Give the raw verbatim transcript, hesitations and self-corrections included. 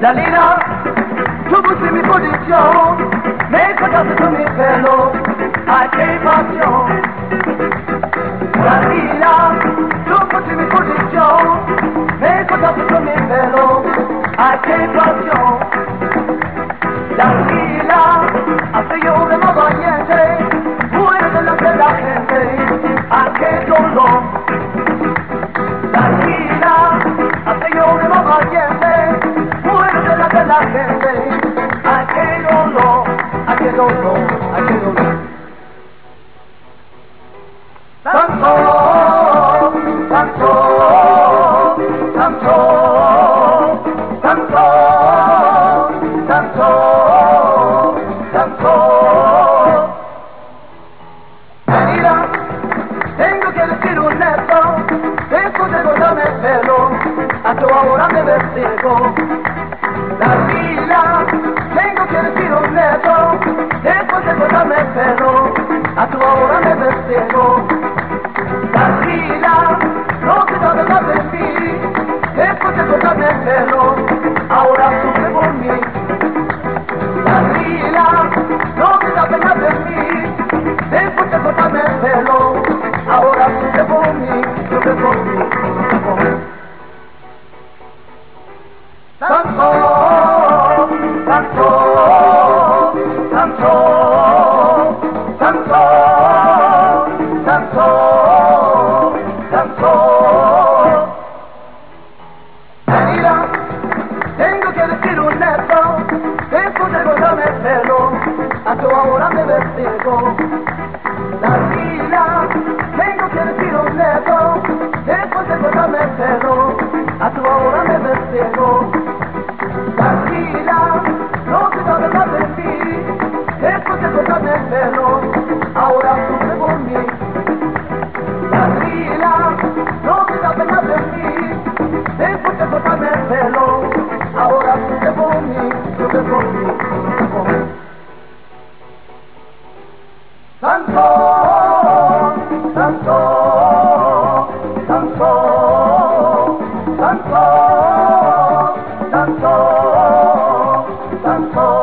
Dalila, tu pousses mes positions, mes contacts sur mes vélos, à tes passions. Dalila, tu pousses mes positions, mes contacts sur mes vélos, à tes passions. Dalila, hasta yo de más valiente, muere delante de la gente, a qué dolor. Dalila, hasta yo de más valiente, muere delante de la gente, a qué dolor, a qué dolor, a qué dolor. Sansón, Sansón, Sansón, Sansón, Sansón, Sansón. Dalila, tengo que decir un neto, después de cortarme el pelo, a tu ahora me ves ciego. Dalila, tengo que decir un neto, después de cortarme el pelo, a tu ahora me ves ciego. Dalila, no te da nada de mí, después de cortarme el pelo, ahora sufre por mí. Dalila, no te da pena de mí, después de cortarme el pelo, ahora sufre por mí, sufre por mí, sufre por mí. Sansón, Sansón, Sansón, Sansón, Sansón, Sansón. Dalila, tengo que decir un neto, después de cortarme el pelo, a tu ahora me ves ciego. Dalila, tengo que decir un neto, después de cortarme el pelo, a tu ahora me ves ciego. Dalila, no te da verdad de mí, después de cortarme el pelo, ahora sufre por mí. Dalila, no te da pena de mí, después de cortarme el pelo, ahora sufre por mí, sufre por mí, sufre por mí. Sansón, Sansón, Sansón, Sansón, Sansón, Sansón.